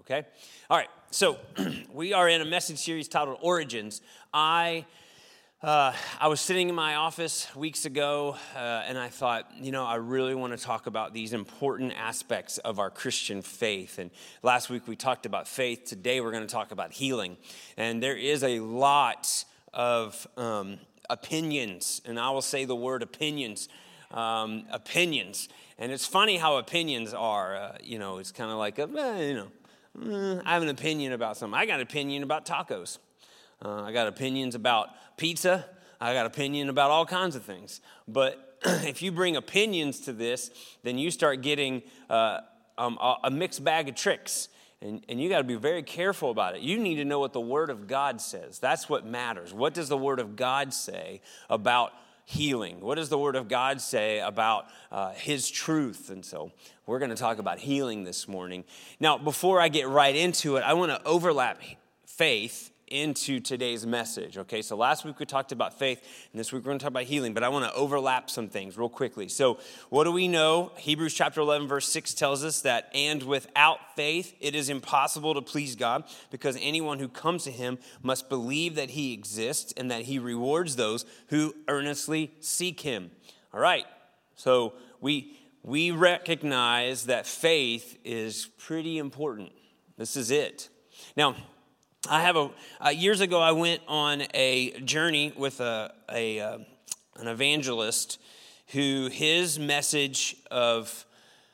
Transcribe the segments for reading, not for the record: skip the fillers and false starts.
okay? All right, so we are in a message series titled Origins. I was sitting in my office weeks ago, and I thought, I really want to talk about these important aspects of our Christian faith. And last week we talked about faith. Today we're going to talk about healing. And there is a lot of opinions, and I will say the word opinions. Opinions. And it's funny how opinions are. It's kind of like, I have an opinion about something. I got an opinion about tacos. I got opinions about pizza. I got opinion about all kinds of things. But if you bring opinions to this, then you start getting a mixed bag of tricks. And you got to be very careful about it. You need to know what the Word of God says. That's what matters. What does the Word of God say about healing? What does the Word of God say about His truth? And so we're going to talk about healing this morning. Now, before I get right into it, I want to overlap faith into today's message, okay? So last week we talked about faith, and this week we're going to talk about healing, but I want to overlap some things real quickly. So what do we know? Hebrews chapter 11, verse 6 tells us that, and without faith it is impossible to please God, because anyone who comes to Him must believe that He exists and that He rewards those who earnestly seek Him. All right, so we recognize that faith is pretty important. This is it. Now, years ago, I went on a journey with an evangelist who his message of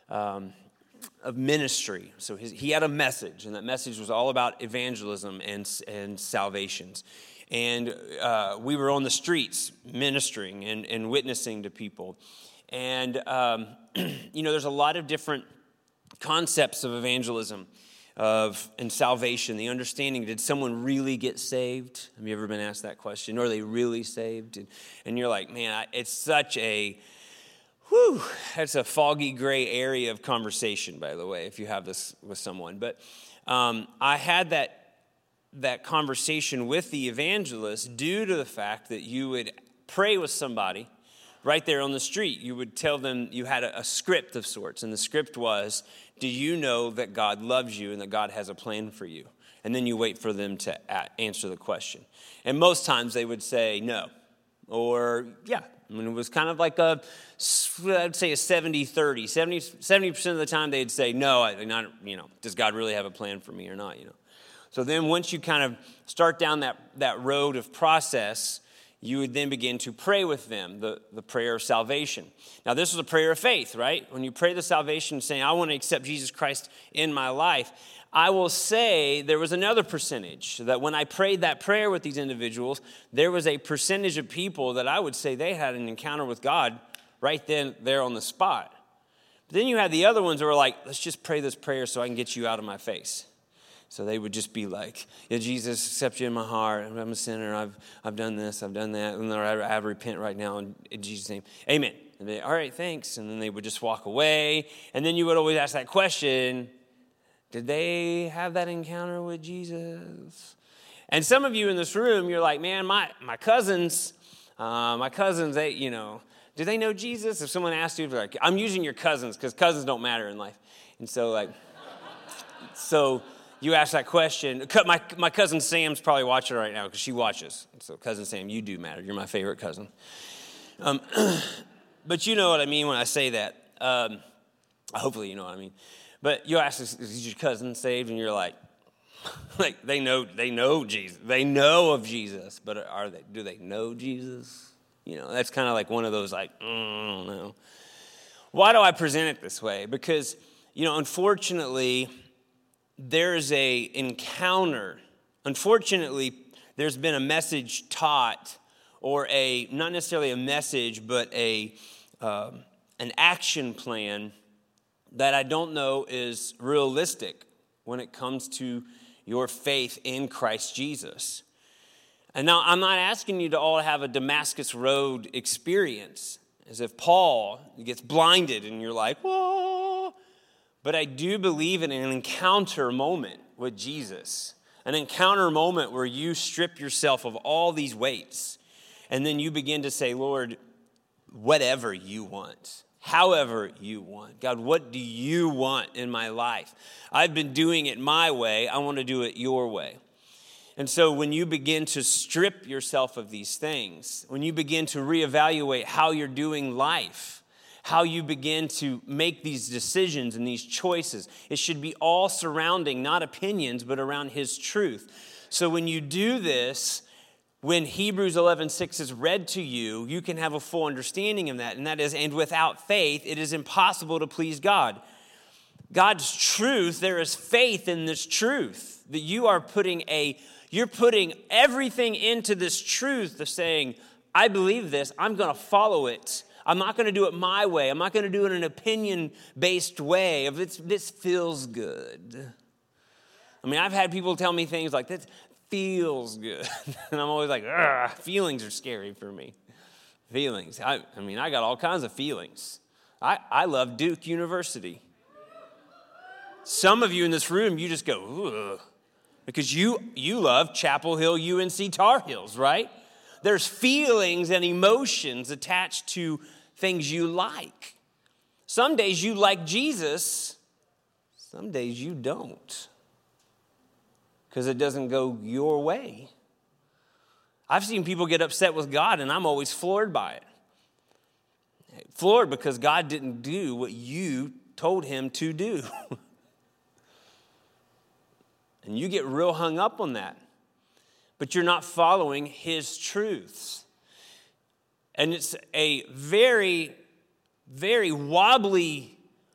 ministry. So he had a message, and that message was all about evangelism and salvations. And we were on the streets ministering and witnessing to people. And there's a lot of different concepts of evangelism. And salvation, the understanding, did someone really get saved? Have you ever been asked that question? Or are they really saved? And you're like, man, it's such that's a foggy gray area of conversation, by the way, if you have this with someone. But I had that conversation with the evangelist due to the fact that you would pray with somebody right there on the street. You would tell them you had a script of sorts, and the script was, do you know that God loves you and that God has a plan for you? And then you wait for them to answer the question. And most times they would say no, or yeah. I mean, it was kind of like I'd say a 70-30. 70% of the time they'd say no, does God really have a plan for me or not? So then once you kind of start down that road of process, you would then begin to pray with them, the prayer of salvation. Now, this was a prayer of faith, right? When you pray the salvation saying, I want to accept Jesus Christ in my life, I will say there was another percentage, that when I prayed that prayer with these individuals, there was a percentage of people that I would say they had an encounter with God right then, there on the spot. But then you had the other ones that were like, let's just pray this prayer so I can get you out of my face. So they would just be like, yeah, Jesus, accept you in my heart. I'm a sinner. I've done this. I've done that. And I repent right now in Jesus' name. Amen. And they, all right, thanks. And then they would just walk away. And then you would always ask that question, did they have that encounter with Jesus? And some of you in this room, you're like, man, my cousins, they, do they know Jesus? If someone asked you, like, I'm using your cousins because cousins don't matter in life. And so, you ask that question. My cousin Sam's probably watching right now because she watches. So, cousin Sam, you do matter. You're my favorite cousin. But you know what I mean when I say that. Hopefully you know what I mean. But you ask, is your cousin saved? And you're like they know Jesus. They know of Jesus, but do they know Jesus? That's kind of like one of those I don't know. Why do I present it this way? Because, unfortunately, there's a encounter. Unfortunately, there's been a message taught, or not necessarily a message, but an action plan that I don't know is realistic when it comes to your faith in Christ Jesus. And now I'm not asking you to all have a Damascus Road experience, as if Paul gets blinded and you're like, whoa. But I do believe in an encounter moment with Jesus, an encounter moment where you strip yourself of all these weights, and then you begin to say, Lord, whatever you want. however you want. God, what do you want in my life? I've been doing it my way. I want to do it your way. And so when you begin to strip yourself of these things, when you begin to reevaluate how you're doing life, how you begin to make these decisions and these choices, it should be all surrounding not opinions, but around His truth. So when you do this, when Hebrews 11:6 is read to you, you can have a full understanding of that. And that is, and without faith, it is impossible to please God. God's truth, there is faith in this truth. That you're putting everything into this truth of saying, I believe this, I'm going to follow it. I'm not going to do it my way. I'm not going to do it in an opinion-based way. If this feels good. I mean, I've had people tell me things like, this feels good. And I'm always like, feelings are scary for me. Feelings. I got all kinds of feelings. I love Duke University. Some of you in this room, you just go, ugh. Because you love Chapel Hill, UNC Tar Heels, right? There's feelings and emotions attached to things you like. Some days you like Jesus, some days you don't. Because it doesn't go your way. I've seen people get upset with God, and I'm always floored by it. Floored because God didn't do what you told Him to do. And you get real hung up on that. But you're not following His truths. And it's a very, very wobbly,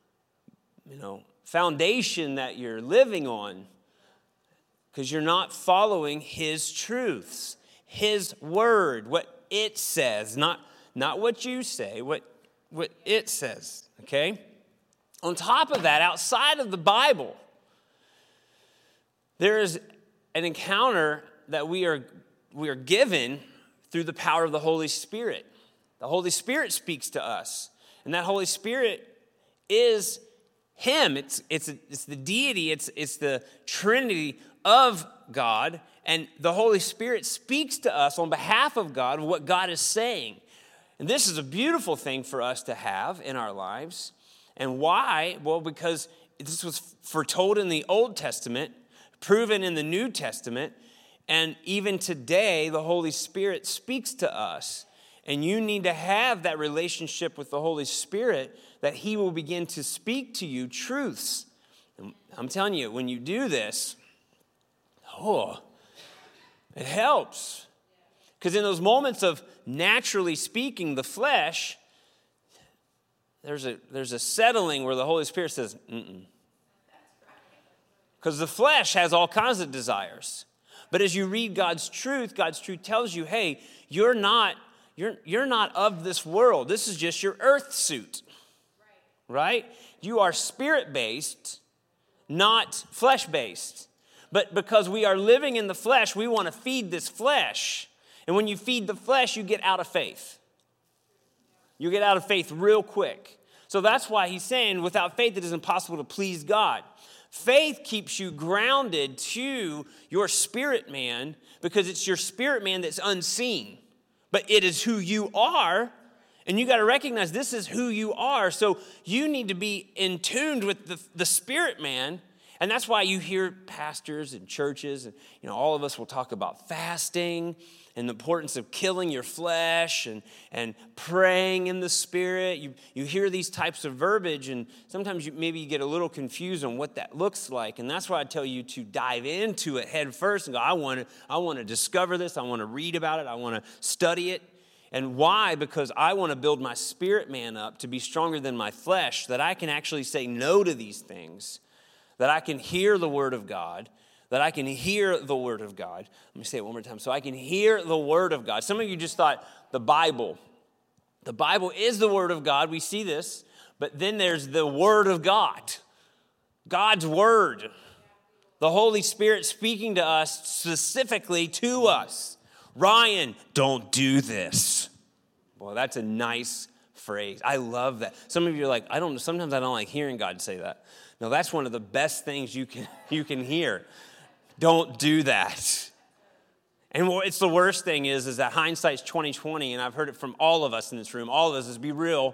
foundation that you're living on. Because you're not following His truths. His word, what it says. Not what you say, what it says. Okay? On top of that, outside of the Bible, there is an encounter that we are given through the power of the Holy Spirit. The Holy Spirit speaks to us. And that Holy Spirit is Him. It's the deity. It's the Trinity of God. And the Holy Spirit speaks to us on behalf of God, what God is saying. And this is a beautiful thing for us to have in our lives. And why? Well, because this was foretold in the Old Testament, proven in the New Testament, and even today, the Holy Spirit speaks to us. And you need to have that relationship with the Holy Spirit that He will begin to speak to you truths. And I'm telling you, when you do this, it helps. Because in those moments of naturally speaking the flesh, there's a settling where the Holy Spirit says, Because the flesh has all kinds of desires. But as you read God's truth tells you, hey, you're not of this world. This is just your earth suit. Right? You are spirit-based, not flesh-based. But because we are living in the flesh, we want to feed this flesh. And when you feed the flesh, you get out of faith. You get out of faith real quick. So that's why He's saying, without faith, it is impossible to please God. Faith keeps you grounded to your spirit man because it's your spirit man that's unseen. But it is who you are, and you got to recognize this is who you are. So you need to be in tune with the spirit man, and that's why you hear pastors and churches, and all of us will talk about fasting and the importance of killing your flesh and praying in the Spirit. You hear these types of verbiage, and sometimes maybe you get a little confused on what that looks like. And that's why I tell you to dive into it head first and go, I want to discover this. I want to read about it. I want to study it. And why? Because I want to build my spirit man up to be stronger than my flesh, that I can actually say no to these things, that I can hear the Word of God, that I can hear the Word of God. Let me say it one more time. So I can hear the Word of God. Some of you just thought the Bible. The Bible is the Word of God. We see this. But then there's the Word of God. God's Word. The Holy Spirit speaking to us, specifically to us. Ryan, don't do this. Boy, that's a nice phrase. I love that. Some of you are like, sometimes I don't like hearing God say that. No, that's one of the best things you can hear. Don't do that. And it's the worst thing is that hindsight's 20/20, and I've heard it from all of us in this room. All of us is be real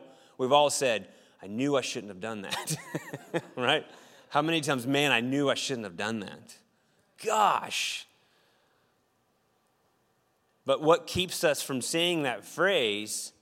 We've all said, I knew I shouldn't have done that, right? How many times, man, I knew I shouldn't have done that. Gosh. But what keeps us from saying that phrase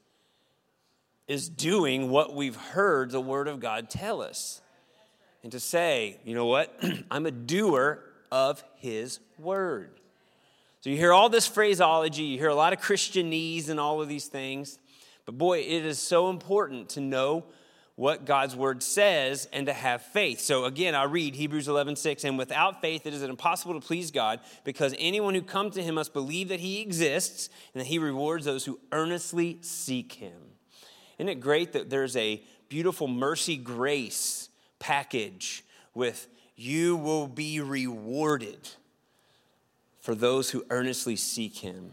is doing what we've heard the Word of God tell us. And to say, you know what? I'm a doer of His Word. So you hear all this phraseology, you hear a lot of Christianese and all of these things. But boy, it is so important to know what God's Word says and to have faith. So again, I read Hebrews 11:6, and without faith it is impossible to please God, because anyone who comes to Him must believe that He exists and that He rewards those who earnestly seek Him. Isn't it great that there's a beautiful mercy grace package with you will be rewarded for those who earnestly seek Him?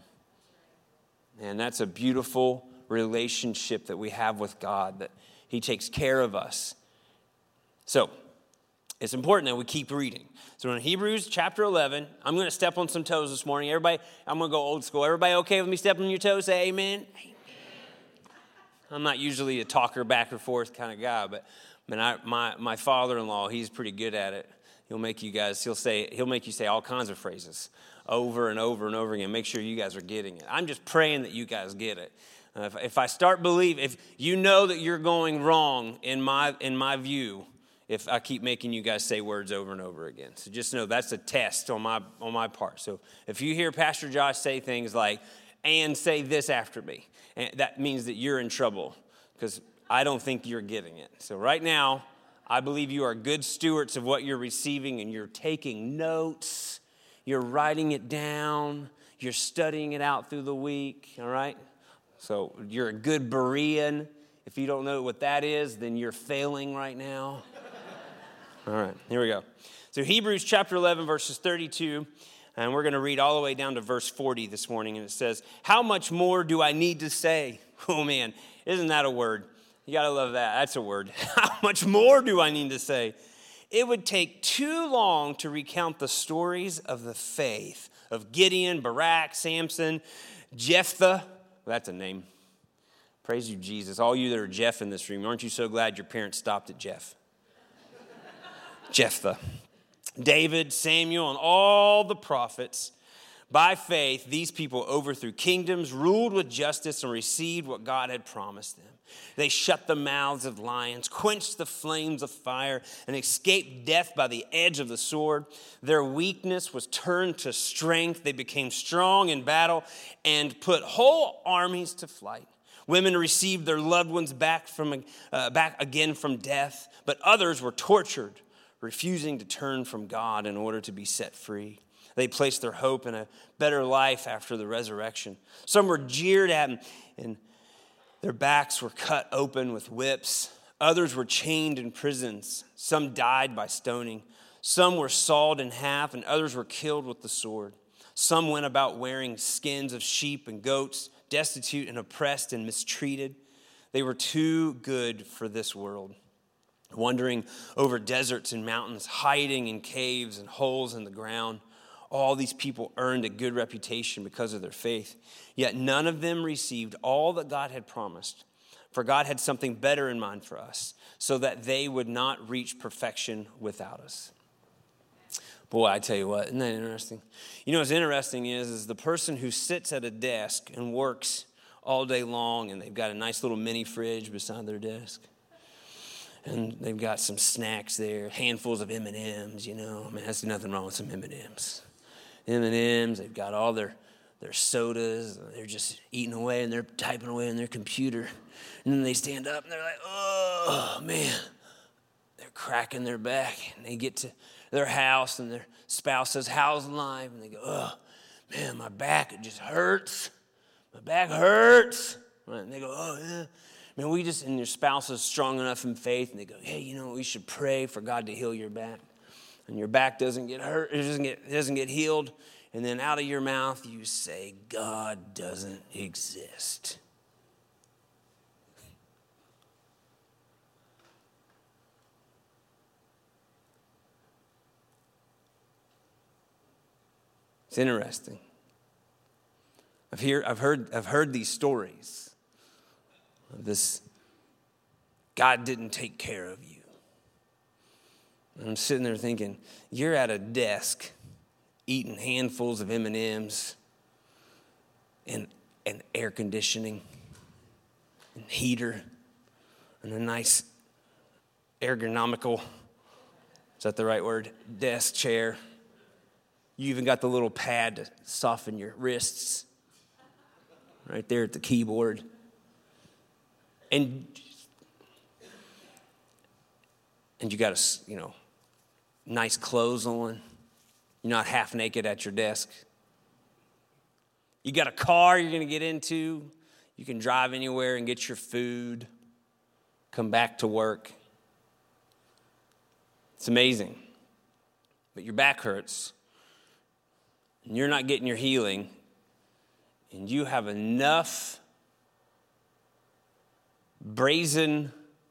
And that's a beautiful relationship that we have with God, that He takes care of us. So it's important that we keep reading. So in Hebrews chapter 11, I'm going to step on some toes this morning. Everybody, I'm going to go old school. Everybody okay with me stepping on your toes? Say amen. I'm not usually a talker back and forth kind of guy, but my father-in-law, he's pretty good at it. He'll make you say all kinds of phrases over and over and over again. Make sure you guys are getting it. I'm just praying that you guys get it. If I start if you know that you're going wrong in my view, if I keep making you guys say words over and over again. So just know that's a test on my part. So if you hear Pastor Josh say things like, and say this after me, and that means that you're in trouble, because I don't think you're getting it. So right now, I believe you are good stewards of what you're receiving, and you're taking notes, you're writing it down, you're studying it out through the week, all right? So you're a good Berean. If you don't know what that is, then you're failing right now. All right, here we go. So Hebrews chapter 11, verses 32, and we're going to read all the way down to verse 40 this morning. And it says, how much more do I need to say? Oh, man, isn't that a word? You got to love that. That's a word. How much more do I need to say? It would take too long to recount the stories of the faith of Gideon, Barak, Samson, Jephthah. Well, that's a name. Praise you, Jesus. All you that are Jeff in this room, aren't you so glad your parents stopped at Jeff? Jephthah. David, Samuel, and all the prophets. By faith, these people overthrew kingdoms, ruled with justice, and received what God had promised them. They shut the mouths of lions, quenched the flames of fire, and escaped death by the edge of the sword. Their weakness was turned to strength. They became strong in battle and put whole armies to flight. Women received their loved ones back again from death, but others were tortured, refusing to turn from God in order to be set free. They placed their hope in a better life after the resurrection. Some were jeered at, and their backs were cut open with whips. Others were chained in prisons. Some died by stoning. Some were sawed in half, and others were killed with the sword. Some went about wearing skins of sheep and goats, destitute and oppressed and mistreated. They were too good for this world, wandering over deserts and mountains, hiding in caves and holes in the ground. All these people earned a good reputation because of their faith. Yet none of them received all that God had promised. For God had something better in mind for us, so that they would not reach perfection without us. Boy, I tell you what, isn't that interesting? You know what's interesting is the person who sits at a desk and works all day long, and they've got a nice little mini fridge beside their desk. And they've got some snacks there, handfuls of M&Ms, you know. I mean, there's nothing wrong with some M&Ms. M&Ms, they've got all their sodas. They're just eating away, and they're typing away on their computer. And then they stand up, and they're like, oh, man. They're cracking their back. And they get to their house, and their spouse says, how's life? And they go, oh, man, my back, it just hurts. My back hurts. And they go, oh, yeah. Man, and your spouse is strong enough in faith, and they go, hey, you know, we should pray for God to heal your back. And your back doesn't get hurt, it doesn't get healed. And then out of your mouth, you say, God doesn't exist. It's interesting. I've heard these stories of this God didn't take care of you. And I'm sitting there thinking, you're at a desk eating handfuls of M&Ms and air conditioning and heater and a nice ergonomical, is that the right word, desk chair. You even got the little pad to soften your wrists right there at the keyboard. And you got nice clothes on. You're not half naked at your desk. You got a car you're going to get into. You can drive anywhere and get your food. Come back to work. It's amazing. But your back hurts. And you're not getting your healing. And you have enough brazen,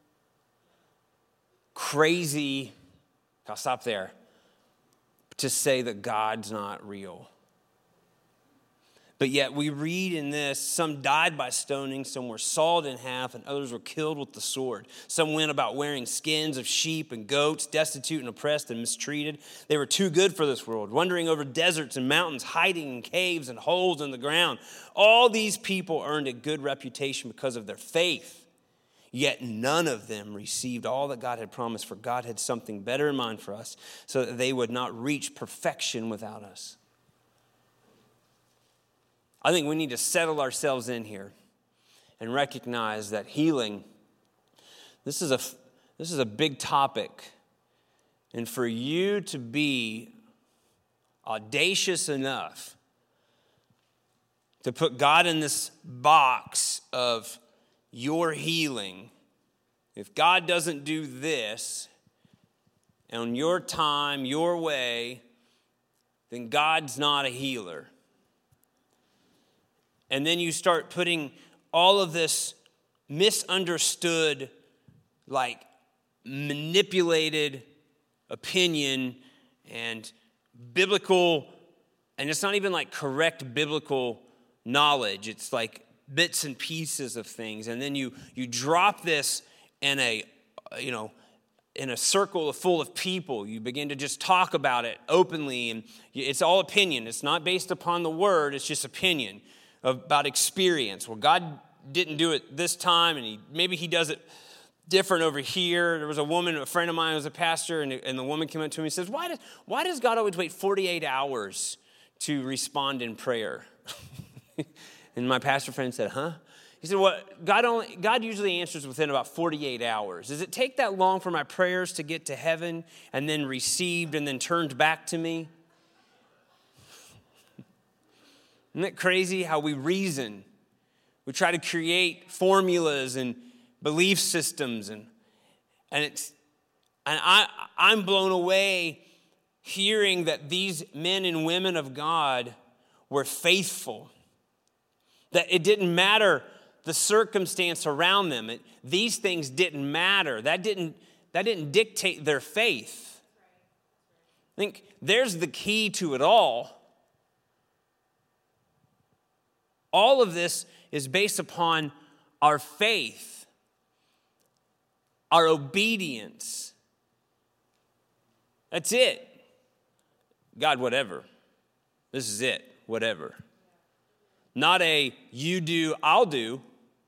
crazy, I'll stop there, to say that God's not real. But yet we read in this, some died by stoning, some were sawed in half, and others were killed with the sword. Some went about wearing skins of sheep and goats, destitute and oppressed and mistreated. They were too good for this world, wandering over deserts and mountains, hiding in caves and holes in the ground. All these people earned a good reputation because of their faith. Yet none of them received all that God had promised, for God had something better in mind for us, so that they would not reach perfection without us. I think we need to settle ourselves in here and recognize that healing, this is a big topic. And for you to be audacious enough to put God in this box of your healing, if God doesn't do this on your time, your way, then God's not a healer. And then you start putting all of this misunderstood, manipulated opinion and biblical, and it's not even correct biblical knowledge. It's bits and pieces of things. And then you drop this in a circle full of people. You begin to just talk about it openly, and it's all opinion. It's not based upon the word, it's just opinion about experience. Well, God didn't do it this time, and maybe he does it different over here. There was a friend of mine who was a pastor, and the woman came up to me and says, why does God always wait 48 hours to respond in prayer? And my pastor friend said, huh? He said, well, God usually answers within about 48 hours. Does it take that long for my prayers to get to heaven and then received and then turned back to me? Isn't it crazy how we reason? We try to create formulas and belief systems, and I'm blown away hearing that these men and women of God were faithful. That it didn't matter the circumstance around them. These things didn't matter. That didn't dictate their faith. I think there's the key to it all. All of this is based upon our faith, our obedience. That's it. God, whatever. This is it, whatever. Not a you do, I'll do.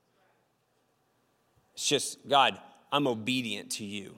It's just, God, I'm obedient to you.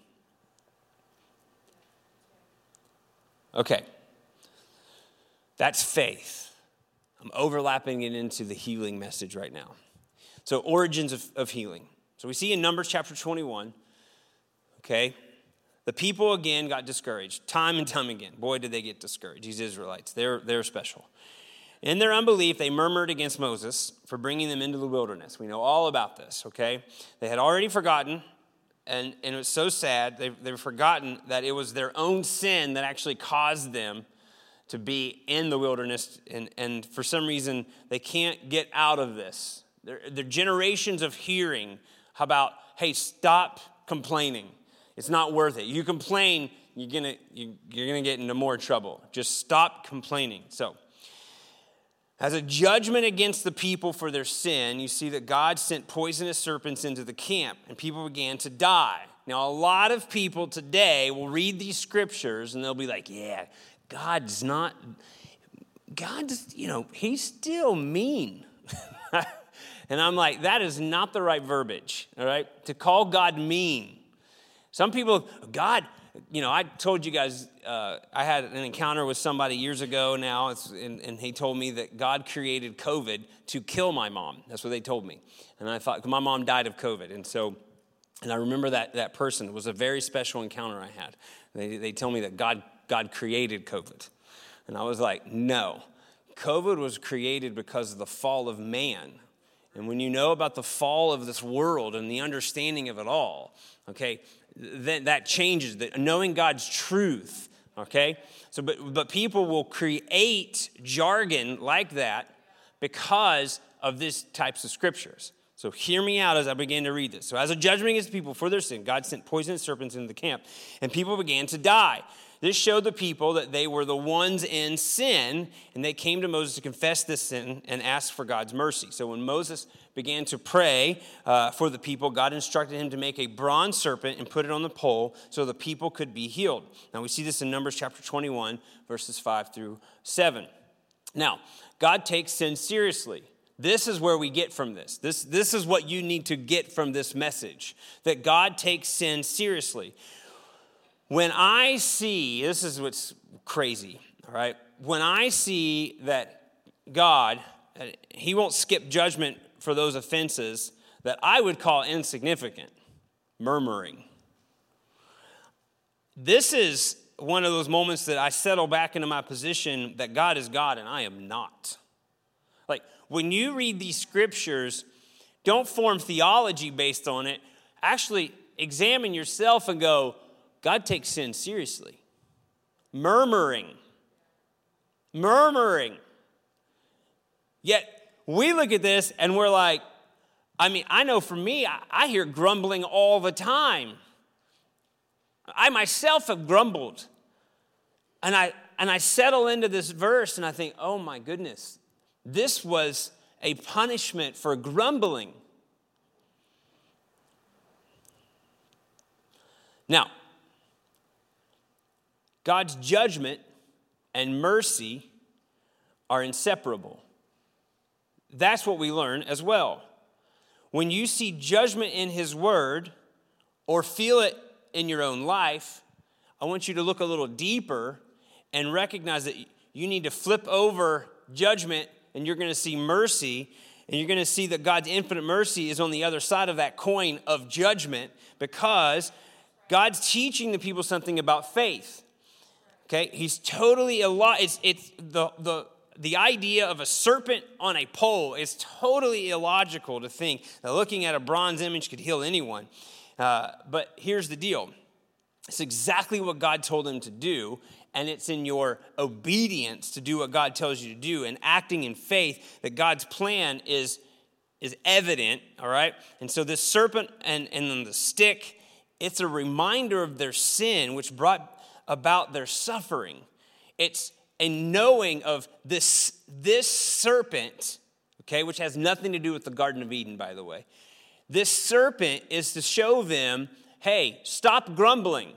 Okay. That's faith. I'm overlapping it into the healing message right now. So origins of healing. So we see in Numbers chapter 21, okay, the people again got discouraged, time and time again. Boy, did they get discouraged. These Israelites, they're special. In their unbelief, they murmured against Moses for bringing them into the wilderness. We know all about this, okay? They had already forgotten, and it was so sad, they've forgotten that it was their own sin that actually caused them to be in the wilderness, and for some reason, they can't get out of this. They're generations of hearing about, hey, stop complaining. It's not worth it. You complain, you're gonna get into more trouble. Just stop complaining. So, As a judgment against the people for their sin, you see that God sent poisonous serpents into the camp, and people began to die. Now, a lot of people today will read these scriptures, and they'll be like, yeah, God's, he's still mean. And I'm like, that is not the right verbiage, all right? To call God mean. Some people, God, I told you guys, I had an encounter with somebody years ago now, and he told me that God created COVID to kill my mom. That's what they told me. And I thought, my mom died of COVID. And I remember that person. It was a very special encounter I had. They told me that God created COVID. And I was like, no. COVID was created because of the fall of man. And when you know about the fall of this world and the understanding of it all, okay, then that changes, knowing God's truth, okay? So, but people will create jargon like that because of these types of scriptures. So hear me out as I begin to read this. So as a judgment against people for their sin, God sent poisonous serpents into the camp, and people began to die. This showed the people that they were the ones in sin, and they came to Moses to confess this sin and ask for God's mercy. So when Moses began to pray for the people, God instructed him to make a bronze serpent and put it on the pole so the people could be healed. Now we see this in Numbers chapter 21, verses 5 through 7. Now, God takes sin seriously. This is where we get from this. This is what you need to get from this message, that God takes sin seriously. When I see, this is what's crazy, all right? When I see that God, he won't skip judgment for those offenses that I would call insignificant, murmuring. This is one of those moments that I settle back into my position that God is God and I am not. Like, when you read these scriptures, don't form theology based on it. Actually, examine yourself and go, God takes sin seriously. Murmuring. Yet, we look at this and we're like, I know for me, I hear grumbling all the time. I myself have grumbled. And I settle into this verse and I think, oh my goodness, this was a punishment for grumbling. Now, God's judgment and mercy are inseparable. That's what we learn as well. When you see judgment in his word or feel it in your own life, I want you to look a little deeper and recognize that you need to flip over judgment and you're going to see mercy, and you're going to see that God's infinite mercy is on the other side of that coin of judgment because God's teaching the people something about faith. Okay, he's totally it's the idea of a serpent on a pole is totally illogical to think that looking at a bronze image could heal anyone. But here's the deal. It's exactly what God told him to do, and it's in your obedience to do what God tells you to do and acting in faith that God's plan is evident, all right? And so this serpent and then the stick, it's a reminder of their sin, which brought about their suffering. It's a knowing of this serpent, okay, which has nothing to do with the Garden of Eden, by the way. This serpent is to show them, hey, stop grumbling.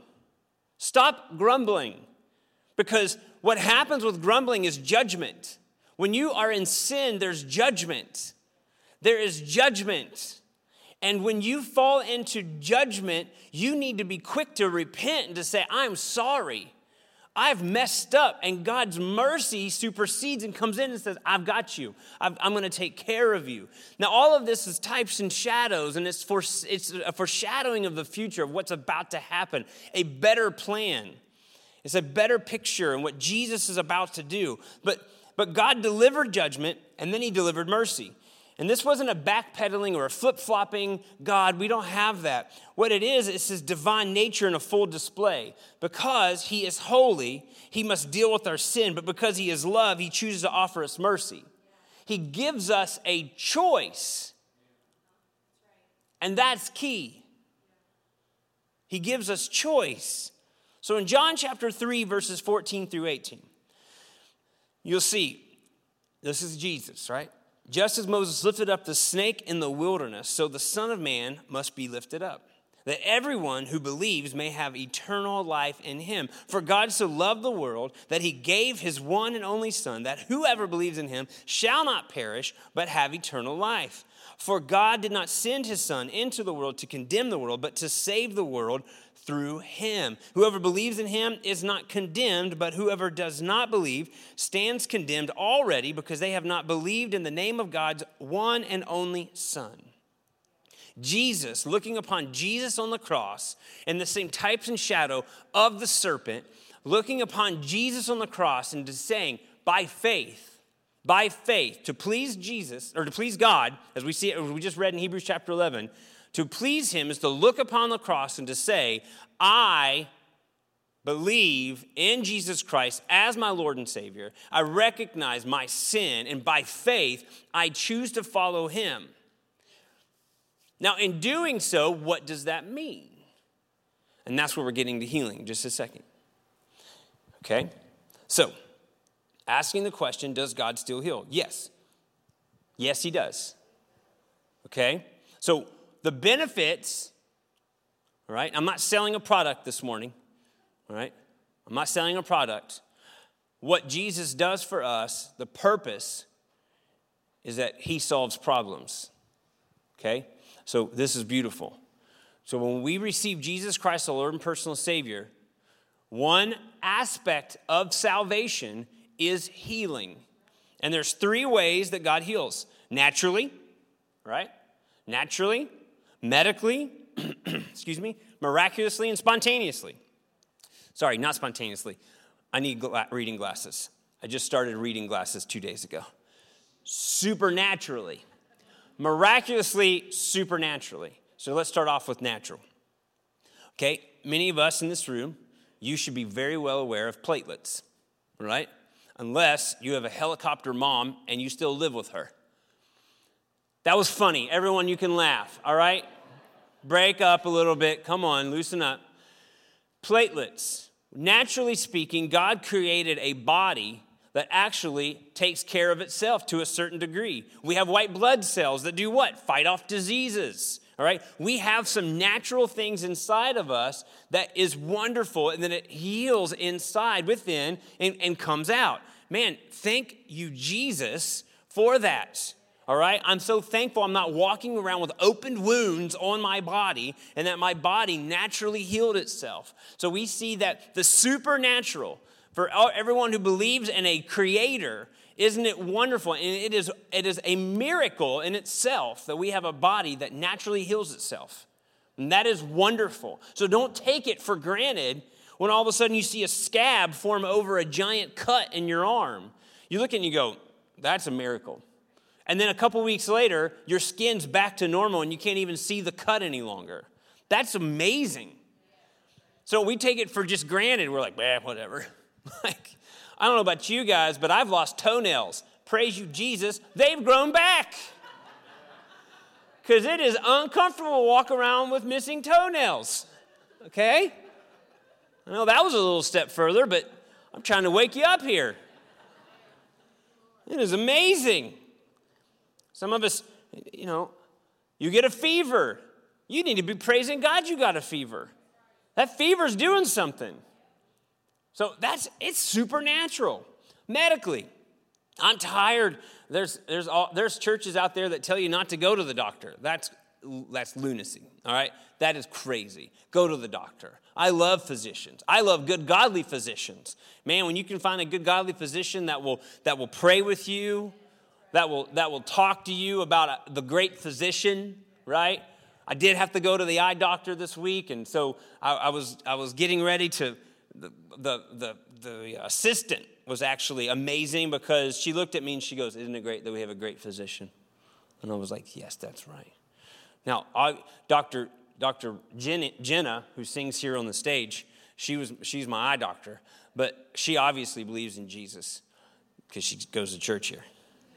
Stop grumbling. Because what happens with grumbling is judgment. When you are in sin, there's judgment. There is judgment. And when you fall into judgment, you need to be quick to repent and to say, I'm sorry. I've messed up. And God's mercy supersedes and comes in and says, I've got you. I'm going to take care of you. Now, all of this is types and shadows, and it's a foreshadowing of the future, of what's about to happen, a better plan. It's a better picture and what Jesus is about to do. But God delivered judgment, and then he delivered mercy. And this wasn't a backpedaling or a flip-flopping God. We don't have that. What it is his divine nature in a full display. Because he is holy, he must deal with our sin. But because he is love, he chooses to offer us mercy. He gives us a choice. And that's key. He gives us choice. So in John chapter 3, verses 14 through 18, you'll see, This is Jesus, right? Just as Moses lifted up the snake in the wilderness, so the Son of Man must be lifted up, that everyone who believes may have eternal life in him. For God so loved the world that he gave his one and only Son, that whoever believes in him shall not perish, but have eternal life. For God did not send his Son into the world to condemn the world, but to save the world through him. Whoever believes in him is not condemned, but whoever does not believe stands condemned already, because they have not believed in the name of God's one and only Son. Jesus, looking upon Jesus on the cross, in the same types and shadow of the serpent, looking upon Jesus on the cross and just saying, by faith, to please Jesus, or to please God, as we see it, we just read in Hebrews chapter 11, to please him is to look upon the cross and to say, I believe in Jesus Christ as my Lord and Savior. I recognize my sin, and by faith, I choose to follow him. Now, in doing so, what does that mean? And that's where we're getting to healing in just a second. Okay? So, asking the question, does God still heal? Yes. Yes, he does. Okay? So, the benefits, all right? I'm not selling a product this morning, all right? I'm not selling a product. What Jesus does for us, the purpose, is that he solves problems. Okay? So this is beautiful. So when we receive Jesus Christ, the Lord and personal Savior, one aspect of salvation is healing. And there's 3 ways that God heals. Naturally, right? Naturally, medically, miraculously, and spontaneously. Sorry, not spontaneously. I need reading glasses. I just started reading glasses 2 days ago. Supernaturally. Miraculously, supernaturally. So let's start off with natural. Okay, many of us in this room, you should be very well aware of platelets, right? Unless you have a helicopter mom and you still live with her. That was funny. Everyone, you can laugh, all right? Break up a little bit. Come on, loosen up. Platelets. Naturally speaking, God created a body that actually takes care of itself to a certain degree. We have white blood cells that do what? Fight off diseases, all right? We have some natural things inside of us that is wonderful, and then it heals inside within and comes out. Man, thank you, Jesus, for that. All right? I'm so thankful I'm not walking around with open wounds on my body and that my body naturally healed itself. So we see that the supernatural, for everyone who believes in a creator, isn't it wonderful? And it is a miracle in itself that we have a body that naturally heals itself. And that is wonderful. So don't take it for granted when all of a sudden you see a scab form over a giant cut in your arm. You look and you go, that's a miracle. And then a couple weeks later, your skin's back to normal and you can't even see the cut any longer. That's amazing. So we take it for just granted. We're like, whatever. Like, I don't know about you guys, but I've lost toenails. Praise you, Jesus, they've grown back. Because it is uncomfortable to walk around with missing toenails. Okay? I know that was a little step further, but I'm trying to wake you up here. It is amazing. Some of us, you get a fever. You need to be praising God you got a fever. That fever's doing something. So it's supernatural. Medically, I'm tired. There's churches out there that tell you not to go to the doctor. That's lunacy, all right? That is crazy. Go to the doctor. I love physicians. I love good, godly physicians. Man, when you can find a good, godly physician that will pray with you, that will talk to you about the great physician, right? I did have to go to the eye doctor this week, and so I was getting ready to. The assistant was actually amazing because she looked at me and she goes, "Isn't it great that we have a great physician?" And I was like, "Yes, that's right." Now, Dr. Jenna, who sings here on the stage, she's my eye doctor, but she obviously believes in Jesus because she goes to church here.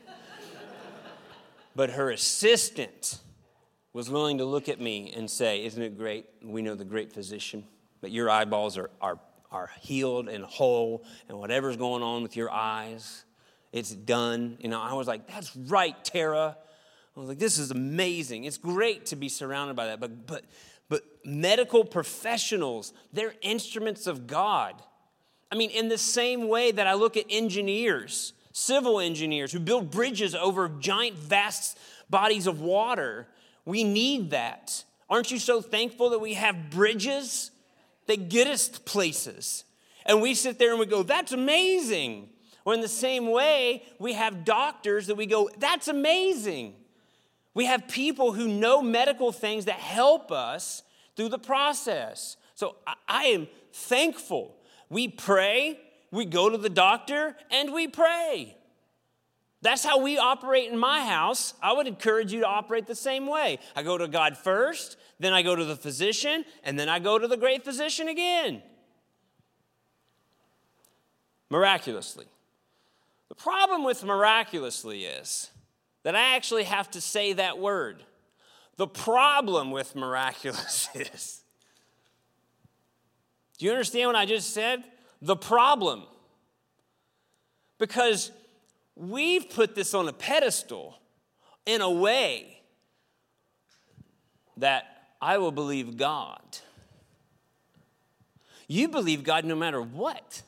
But her assistant was willing to look at me and say, "Isn't it great? We know the great physician, but your eyeballs are healed and whole, and whatever's going on with your eyes, it's done. I was like, that's right, Tara. I was like, this is amazing. It's great to be surrounded by that. But medical professionals, they're instruments of God. In the same way that I look at engineers, civil engineers who build bridges over giant, vast bodies of water, we need that. Aren't you so thankful that we have bridges that get us to places? And we sit there and we go, that's amazing. Or in the same way, we have doctors that we go, that's amazing. We have people who know medical things that help us through the process. So I am thankful. We pray, we go to the doctor, and we pray. That's how we operate in my house. I would encourage you to operate the same way. I go to God first, then I go to the physician, and then I go to the great physician again. Miraculously. The problem with miraculously is that I actually have to say that word. The problem with miraculous is, do you understand what I just said? The problem. Because we've put this on a pedestal in a way that I will believe God. You believe God no matter what.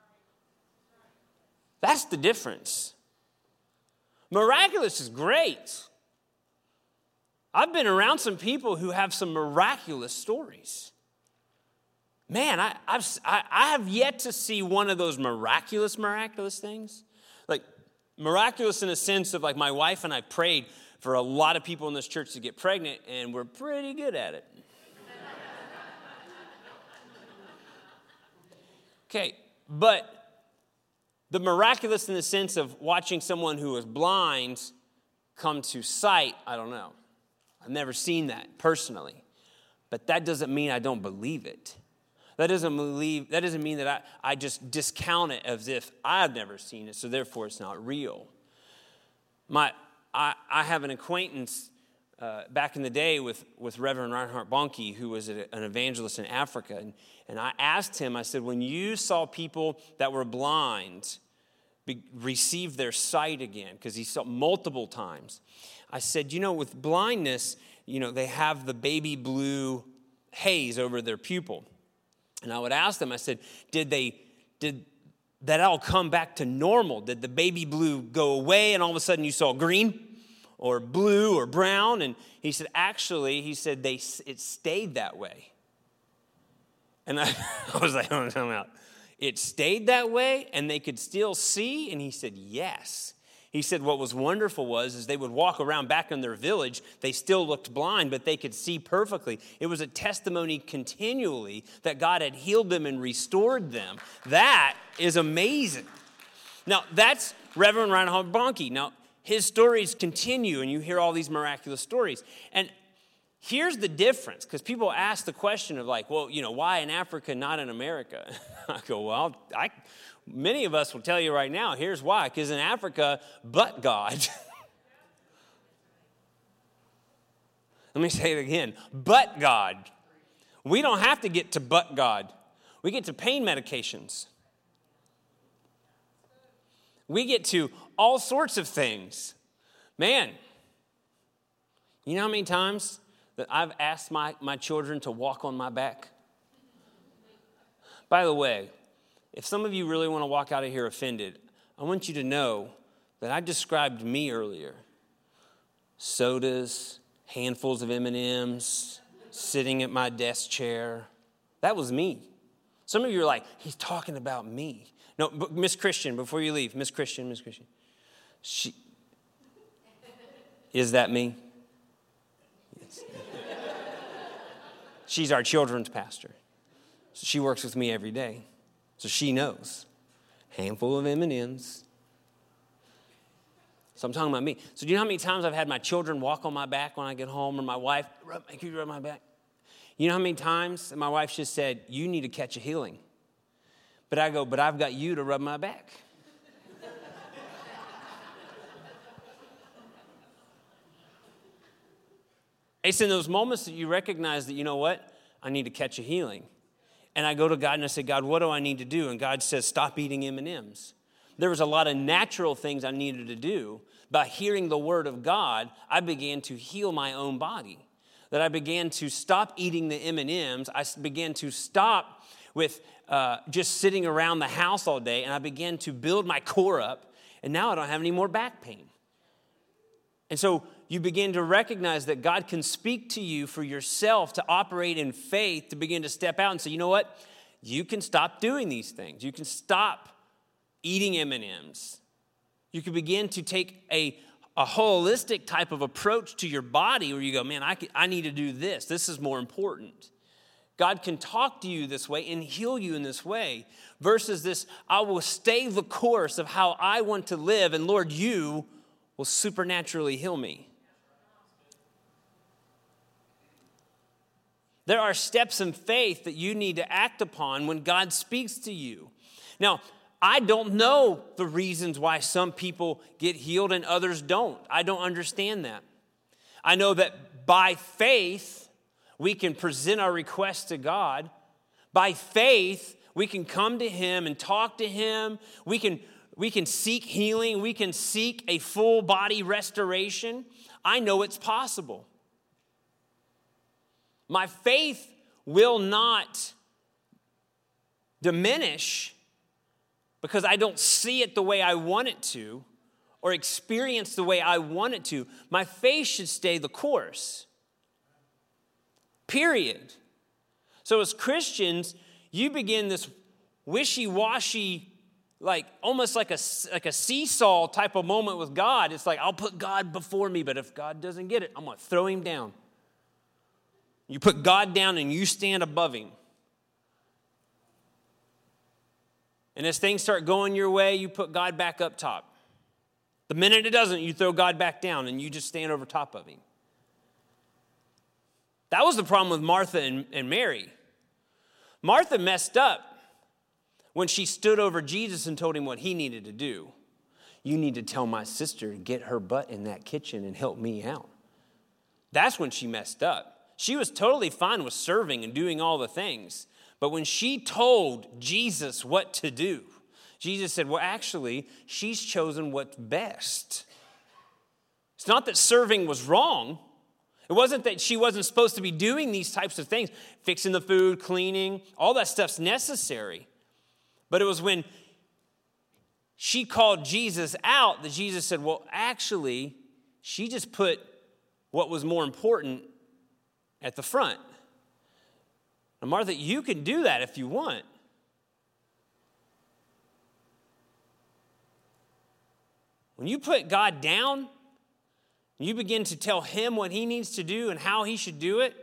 That's the difference. Miraculous is great. I've been around some people who have some miraculous stories. Man, I have yet to see one of those miraculous things. Like, miraculous in a sense of, like, my wife and I prayed for a lot of people in this church to get pregnant, and we're pretty good at it. Okay, but the miraculous in the sense of watching someone who was blind come to sight, I don't know. I've never seen that personally. But that doesn't mean I don't believe it. That doesn't mean that I just discount it as if I've never seen it, so therefore it's not real. I have an acquaintance back in the day with Reverend Reinhard Bonnke, who was an evangelist in Africa. And I asked him, I said, when you saw people that were blind receive their sight again, because he saw multiple times, I said, with blindness, they have the baby blue haze over their pupil. And I would ask them, I said, did that all come back to normal? Did the baby blue go away and all of a sudden you saw green or blue or brown? And he said, actually, it stayed that way. And I was like, oh, tell me out. It stayed that way and they could still see? And he said, yes. He said what was wonderful was they would walk around back in their village. They still looked blind, but they could see perfectly. It was a testimony continually that God had healed them and restored them. That is amazing. Now, that's Reverend Reinhard Bonnke. Now, his stories continue, and you hear all these miraculous stories. And here's the difference, because people ask the question of like, well, why in Africa, not in America? I go, well, many of us will tell you right now, here's why. Because in Africa, but God. Let me say it again. But God. We don't have to get to but God. We get to pain medications. We get to all sorts of things. Man, you know how many times that I've asked my children to walk on my back? By the way, if some of you really want to walk out of here offended, I want you to know that I described me earlier. Sodas, handfuls of M&Ms, sitting at my desk chair. That was me. Some of you are like, he's talking about me. No, but Miss Christian, before you leave, Miss Christian. Is that me? Yes. She's our children's pastor. So she works with me every day. So she knows. Handful of M&Ms. So I'm talking about me. So do you know how many times I've had my children walk on my back when I get home, or my wife, can you rub my back? You know how many times my wife just said, you need to catch a healing. But I go, but I've got you to rub my back. It's in those moments that you recognize that, you know what? I need to catch a healing. And I go to God and I say, God, what do I need to do? And God says, stop eating M&Ms. there was a lot of natural things I needed to do. By hearing the word of God, I began to heal my own body. That I began to stop eating the M&Ms. I began to stop with just sitting around the house all day, and I began to build my core up, and now I don't have any more back pain. And so you begin to recognize that God can speak to you for yourself to operate in faith, to begin to step out and say, you know what? You can stop doing these things. You can stop eating M&Ms. You can begin to take a holistic type of approach to your body where you go, man, I need to do this. This is more important. God can talk to you this way and heal you in this way versus this, I will stay the course of how I want to live, and Lord, you will supernaturally heal me. There are steps in faith that you need to act upon when God speaks to you. Now, I don't know the reasons why some people get healed and others don't. I don't understand that. I know that by faith, we can present our requests to God. By faith, we can come to Him and talk to Him. We can seek healing. We can seek a full body restoration. I know it's possible. My faith will not diminish because I don't see it the way I want it to or experience the way I want it to. My faith should stay the course. Period. So as Christians, you begin this wishy-washy, almost like a seesaw type of moment with God. It's like, I'll put God before me, but if God doesn't get it, I'm going to throw Him down. You put God down and you stand above Him. And as things start going your way, you put God back up top. The minute it doesn't, you throw God back down and you just stand over top of Him. That was the problem with Martha and Mary. Martha messed up when she stood over Jesus and told Him what He needed to do. You need to tell my sister to get her butt in that kitchen and help me out. That's when she messed up. She was totally fine with serving and doing all the things. But when she told Jesus what to do, Jesus said, well, actually, she's chosen what's best. It's not that serving was wrong. It wasn't that she wasn't supposed to be doing these types of things, fixing the food, cleaning, all that stuff's necessary. But it was when she called Jesus out that Jesus said, well, actually, she just put what was more important at the front. Now, Martha, you can do that if you want. When you put God down, and you begin to tell Him what He needs to do and how He should do it,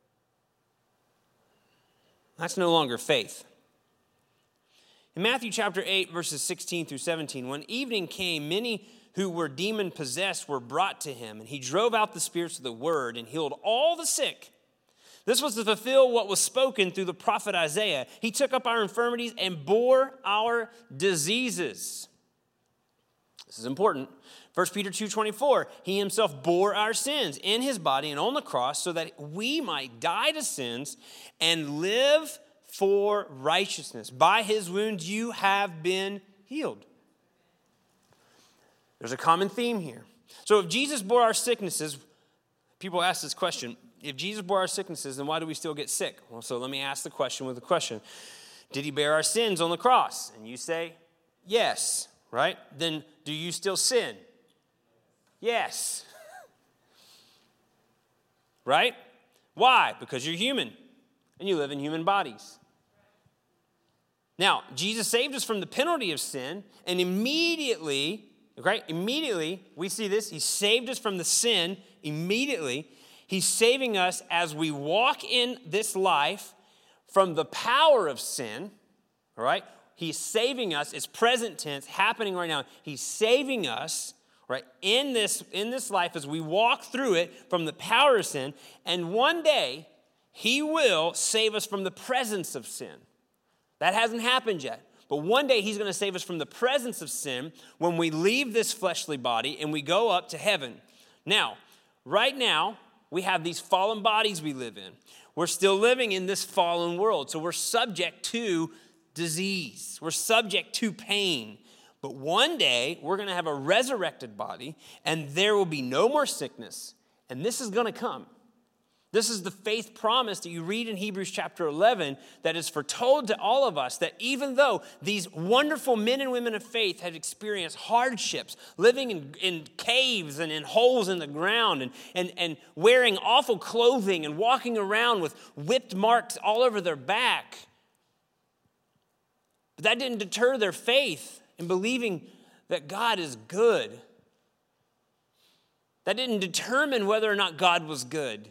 that's no longer faith. In Matthew chapter 8, verses 16 through 17, when evening came, many who were demon-possessed were brought to Him, and He drove out the spirits with the word and healed all the sick. This was to fulfill what was spoken through the prophet Isaiah. He took up our infirmities and bore our diseases. This is important. 1 Peter 2:24, He Himself bore our sins in His body and on the cross so that we might die to sins and live for righteousness. By His wounds you have been healed. There's a common theme here. So if Jesus bore our sicknesses, people ask this question, if Jesus bore our sicknesses, then why do we still get sick? Well, so let me ask the question with a question. Did He bear our sins on the cross? And you say, yes, right? Then do you still sin? Yes. Right? Why? Because you're human and you live in human bodies. Now, Jesus saved us from the penalty of sin, and immediately, we see this. He saved us from the sin immediately. He's saving us as we walk in this life from the power of sin, all right? He's saving us. It's present tense, happening right now. He's saving us, right, in this life as we walk through it from the power of sin. And one day, He will save us from the presence of sin. That hasn't happened yet. But one day He's going to save us from the presence of sin when we leave this fleshly body and we go up to heaven. Now, right now, we have these fallen bodies we live in. We're still living in this fallen world. So we're subject to disease. We're subject to pain. But one day, we're going to have a resurrected body, and there will be no more sickness, and this is going to come. This is the faith promise that you read in Hebrews chapter 11 that is foretold to all of us, that even though these wonderful men and women of faith had experienced hardships, living in caves and in holes in the ground and wearing awful clothing and walking around with whipped marks all over their back, but that didn't deter their faith in believing that God is good. That didn't determine whether or not God was good.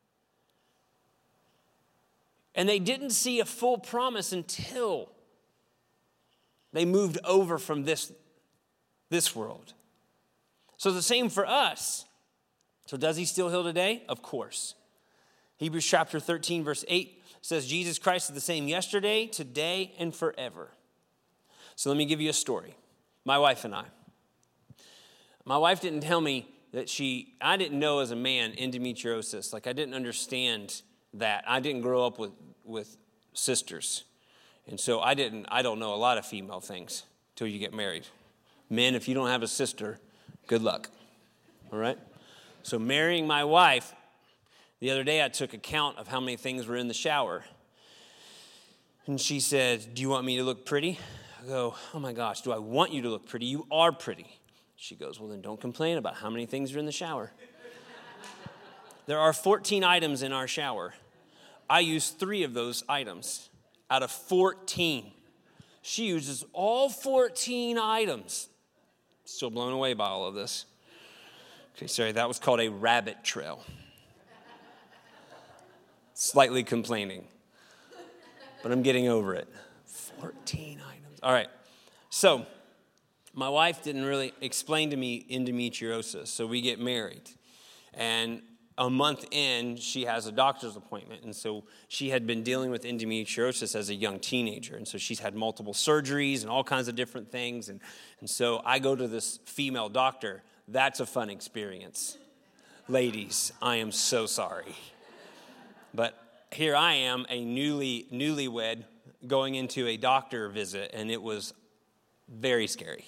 And they didn't see a full promise until they moved over from this world. So the same for us. So does he still heal today? Of course. Hebrews chapter 13, verse 8 says, Jesus Christ is the same yesterday, today, and forever. So let me give you a story. My wife and I. My wife didn't tell me that I didn't know as a man endometriosis. Like I didn't understand that. I didn't grow up with sisters. And so I don't know a lot of female things till you get married. Men, if you don't have a sister, good luck. All right? So marrying my wife, the other day I took account of how many things were in the shower. And she said, do you want me to look pretty? I go, oh my gosh, do I want you to look pretty? You are pretty. She goes, well then don't complain about how many things are in the shower. There are 14 items in our shower. I use 3 of those items out of 14. She uses all 14 items. Still blown away by all of this. Okay, sorry, that was called a rabbit trail. Slightly complaining, but I'm getting over it. 14 items. All right, so my wife didn't really explain to me endometriosis, so we get married. And a month in, she has a doctor's appointment. And so she had been dealing with endometriosis as a young teenager. And so she's had multiple surgeries and all kinds of different things. And so I go to this female doctor. That's a fun experience. Ladies, I am so sorry. But here I am, a newlywed, going into a doctor visit, and it was very scary.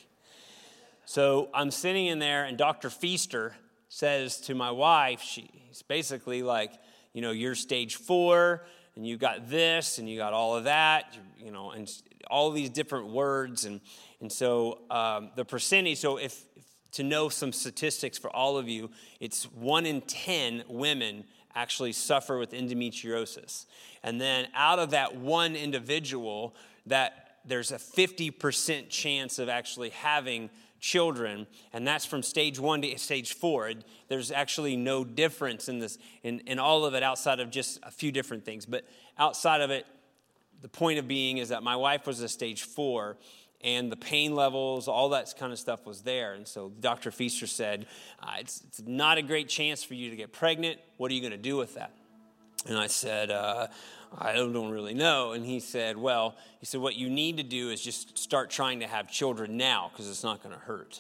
So I'm sitting in there, and Dr. Feaster says to my wife, she's basically like, you're stage 4, and you got this, and you got all of that, and all these different words. And so the percentage, so if to know some statistics for all of you, it's 1 in 10 women actually suffer with endometriosis. And then out of that one individual, that there's a 50% chance of actually having children, and that's from stage 1 to stage 4. There's actually no difference in this, in all of it, outside of just a few different things. But outside of it, the point of being is that my wife was a stage 4, and the pain levels, all that kind of stuff was there. And so Dr. Feaster said, it's not a great chance for you to get pregnant. What are you going to do with that? And I said, I don't really know. And he said, what you need to do is just start trying to have children now, because it's not going to hurt.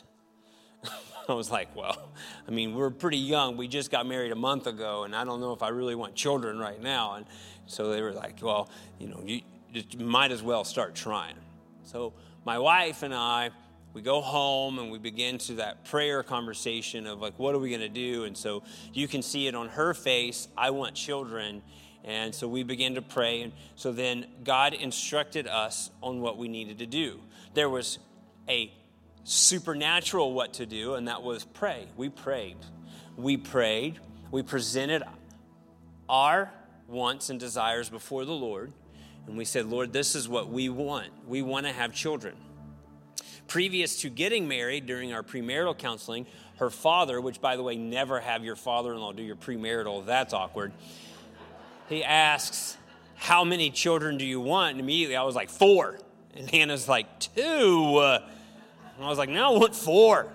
I was like, we're pretty young. We just got married a month ago, and I don't know if I really want children right now. And so they were like, you might as well start trying. So my wife and I, we go home and we begin to that prayer conversation of like, what are we going to do? And so you can see it on her face. I want children. And so we began to pray. And so then God instructed us on what we needed to do. There was a supernatural what to do, and that was pray. We prayed. We presented our wants and desires before the Lord. And we said, Lord, this is what we want. We want to have children. Previous to getting married, during our premarital counseling, her father, which, by the way, never have your father-in-law do your premarital. That's awkward. He asks, how many children do you want? And immediately I was like, 4. And Hannah's like, 2. And I was like, no, I want 4.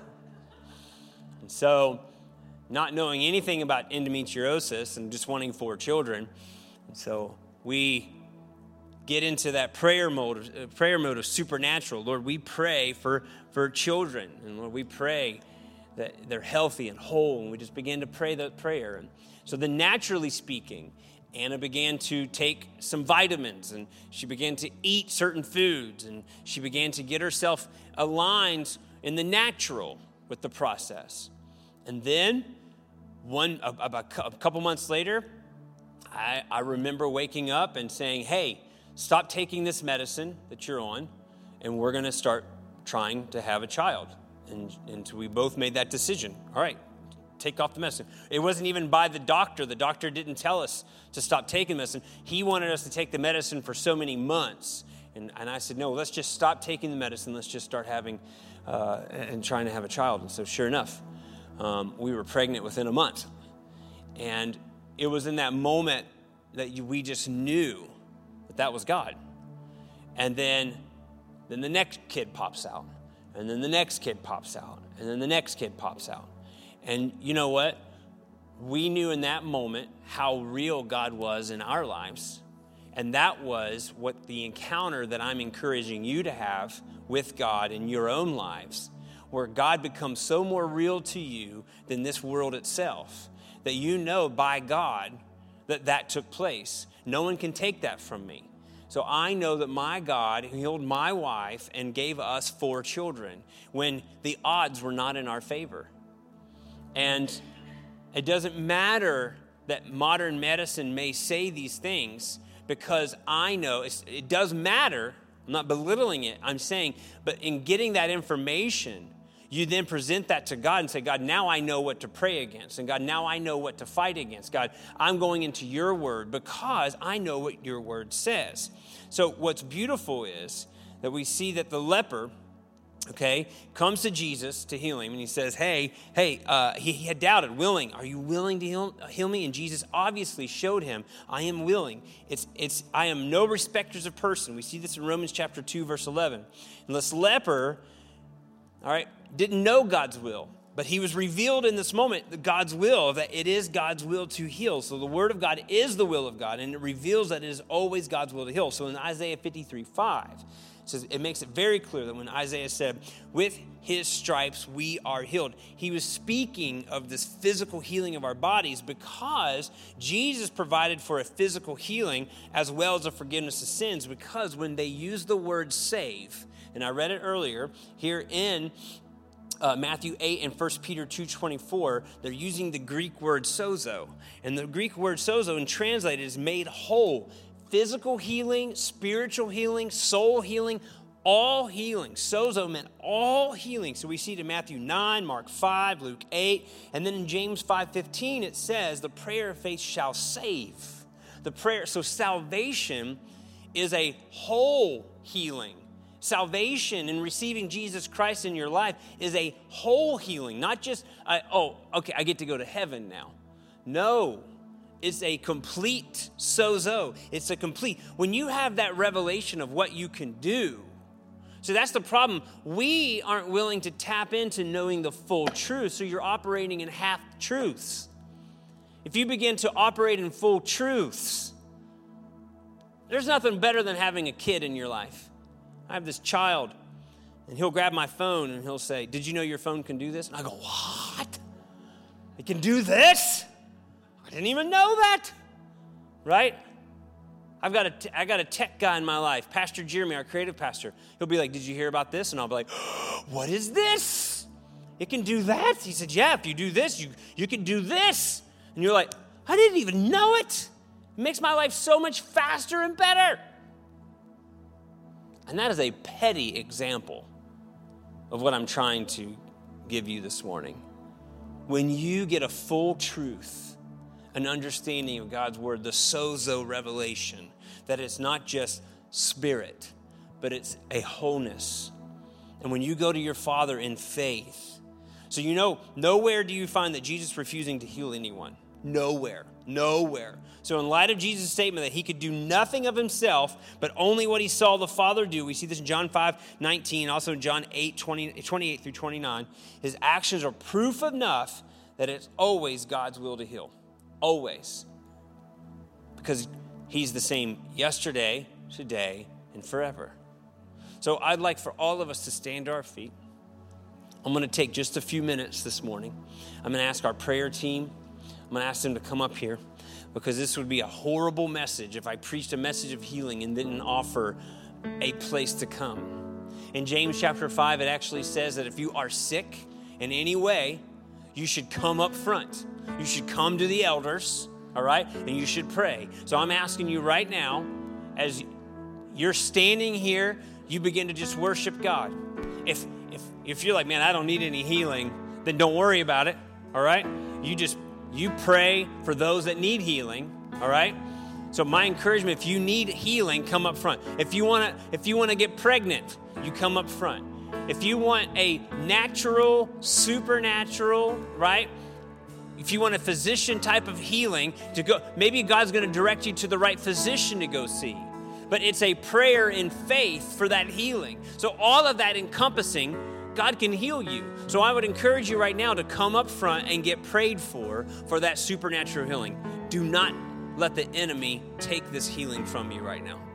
And so, not knowing anything about endometriosis and just wanting 4 children, and so we get into that prayer mode of supernatural. Lord, we pray for children. And Lord, we pray that they're healthy and whole. And we just begin to pray that prayer. And so then naturally speaking, Anna began to take some vitamins, and she began to eat certain foods, and she began to get herself aligned in the natural with the process. And then about a couple months later, I remember waking up and saying, hey, stop taking this medicine that you're on, and we're going to start trying to have a child. And we both made that decision. All right, take off the medicine. It wasn't even by the doctor. The doctor didn't tell us to stop taking medicine. He wanted us to take the medicine for so many months. And I said, no, let's just stop taking the medicine. Let's just start having and trying to have a child. And so sure enough, we were pregnant within a month. And it was in that moment that we just knew that was God. And then the next kid pops out. And then the next kid pops out. And then the next kid pops out. And you know what? We knew in that moment how real God was in our lives. And that was what the encounter that I'm encouraging you to have with God in your own lives, where God becomes so more real to you than this world itself, that you know by God that took place. No one can take that from me. So I know that my God healed my wife and gave us 4 children when the odds were not in our favor. And it doesn't matter that modern medicine may say these things, because I know it does matter. I'm not belittling it. I'm saying, but in getting that information, you then present that to God and say, God, now I know what to pray against. And God, now I know what to fight against. God, I'm going into your word because I know what your word says. So what's beautiful is that we see that the leper, comes to Jesus to heal him. And he says, he had doubted, willing. Are you willing to heal me? And Jesus obviously showed him, I am willing. I am no respecters of person. We see this in Romans chapter 2, verse 11. And this leper, didn't know God's will, but he was revealed in this moment, God's will, that it is God's will to heal. So the word of God is the will of God, and it reveals that it is always God's will to heal. So in Isaiah 53:5, it makes it very clear that when Isaiah said, with his stripes we are healed, he was speaking of this physical healing of our bodies, because Jesus provided for a physical healing as well as a forgiveness of sins. Because when they use the word save, and I read it earlier here in Matthew 8 and 1 Peter 2:24, they're using the Greek word sozo. And the Greek word sozo, and translated, is made whole. Physical healing, spiritual healing, soul healing, all healing. Sozo meant all healing. So we see it in Matthew 9, Mark 5, Luke 8. And then in James 5:15, it says, the prayer of faith shall save. So salvation is a whole healing. Salvation and receiving Jesus Christ in your life is a whole healing, not just, I get to go to heaven now. No, it's a complete sozo. It's a complete, when you have that revelation of what you can do. So that's the problem. We aren't willing to tap into knowing the full truth, so you're operating in half truths. If you begin to operate in full truths, there's nothing better than having a kid in your life. I have this child, and he'll grab my phone and he'll say, did you know your phone can do this? And I go, what? It can do this? I didn't even know that, right? I got a tech guy in my life, Pastor Jeremy, our creative pastor. He'll be like, did you hear about this? And I'll be like, what is this? It can do that? He said, yeah, if you do this, you can do this. And you're like, I didn't even know it. It makes my life so much faster and better. And that is a petty example of what I'm trying to give you this morning. When you get a full truth, an understanding of God's word, the sozo revelation, that it's not just spirit, but it's a wholeness. And when you go to your Father in faith, so nowhere do you find that Jesus refusing to heal anyone. Nowhere. So in light of Jesus' statement that he could do nothing of himself, but only what he saw the Father do, we see this in John 5:19, also in John 8:28 through 29, his actions are proof enough that it's always God's will to heal. Always. Because he's the same yesterday, today, and forever. So I'd like for all of us to stand to our feet. I'm going to take just a few minutes this morning. I'm going to ask our prayer team. I'm going to ask them to come up here. because this would be a horrible message if I preached a message of healing and didn't offer a place to come. In James chapter 5, it actually says that if you are sick in any way, you should come up front. You should come to the elders, all right? And you should pray. So I'm asking you right now, as you're standing here, you begin to just worship God. If you're like, man, I don't need any healing, then don't worry about it, all right? You pray for those that need healing, all right? So my encouragement, if you need healing, come up front. If you want to get pregnant, you come up front. If you want a natural, supernatural, right? If you want a physician type of healing to go, maybe God's going to direct you to the right physician to go see. But it's a prayer in faith for that healing. So all of that encompassing, God can heal you. So I would encourage you right now to come up front and get prayed for that supernatural healing. Do not let the enemy take this healing from you right now.